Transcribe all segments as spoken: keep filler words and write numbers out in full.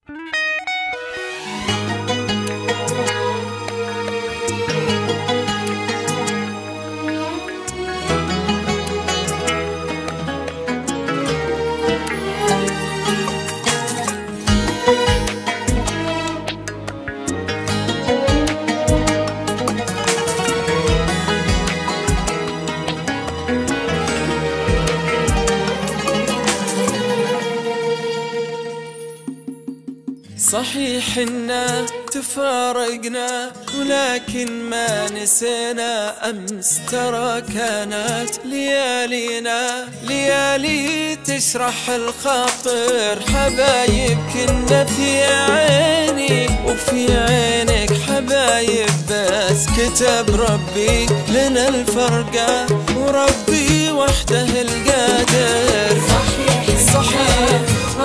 صحيح إنا تفارقنا ولكن ما نسينا أمس، ترى كانت ليالينا ليالي تشرح الخاطر. حبايب كنا في عيني وفي عينك حبايب، بس كتب ربي لنا الفرقة وربي وحده القادر. صحيح صحيح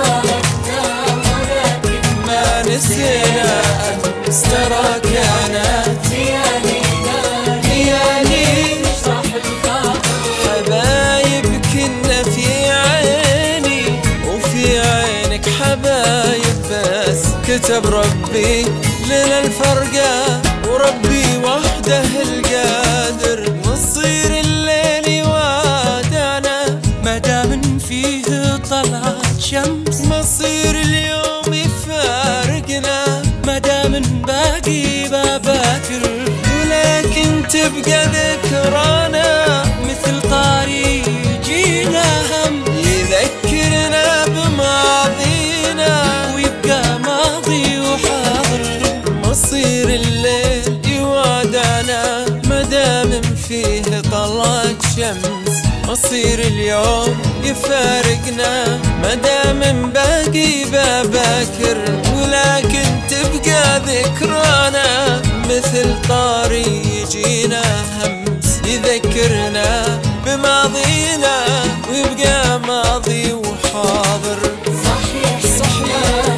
نسينا أمس، ترى كانت ليالينا ليالي تشرح الخاطر. حبايب كنا في عيني وفي عينك حبايب، بس كتب ربي لنا الفرقة وربي وحده القادر. مصير الليل وادانا مدام فيه طلعت شمس، مصير اليوم يفارقنا مدام باقي باباكر، ولكن تبقى ذكرانا مثل طاري يجينا هم يذكرنا بماضينا ويبقى ماضي وحاضر. مصير الليل يوادانا مدام فيه طلعت شمس، مصير اليوم يفارقنا مدام باقي باباكر، ولكن تبقى ذكرانا مثل طاري يجينا همس يذكرنا بماضينا ويبقى ماضي وحاضر. صحيح صحيح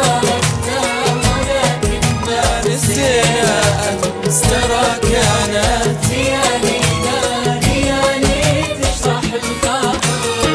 ما نسينا أمس، ترى كانت ليالينا ليالي تشرح الخاطر.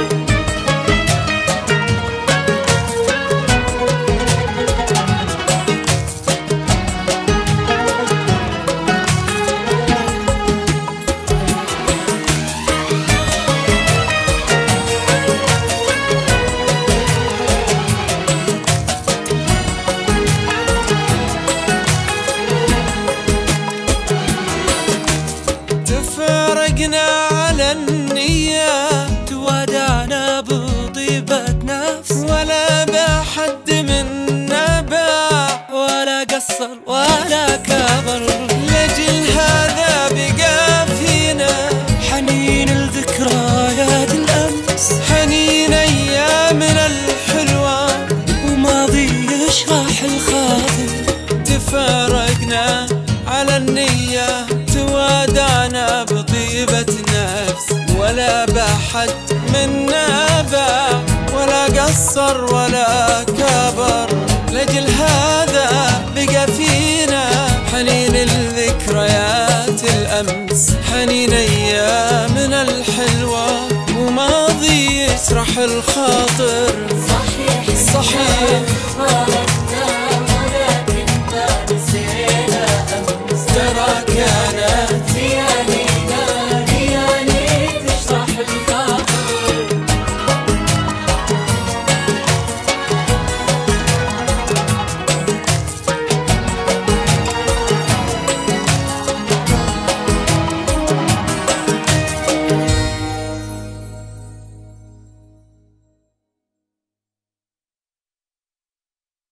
تفارقنا على النية، توادعنا بطيبة نفس، ولا بحد منا باع ولا قصر ولا كبر. لجل هذا بقى فينا حنين الذكريات الأمس، حنين أيامنا الحلوة وماضي يشرح الخاطر. تفارقنا على النية، توادعنا بطيبة نفس، ولا بحد منا باع ولا قصر ولا كبر. لجل هذا بقى فينا حنين الذكريات الأمس، حنين أيامنا الحلوة وماضي يشرح الخاطر. صحيح صحيح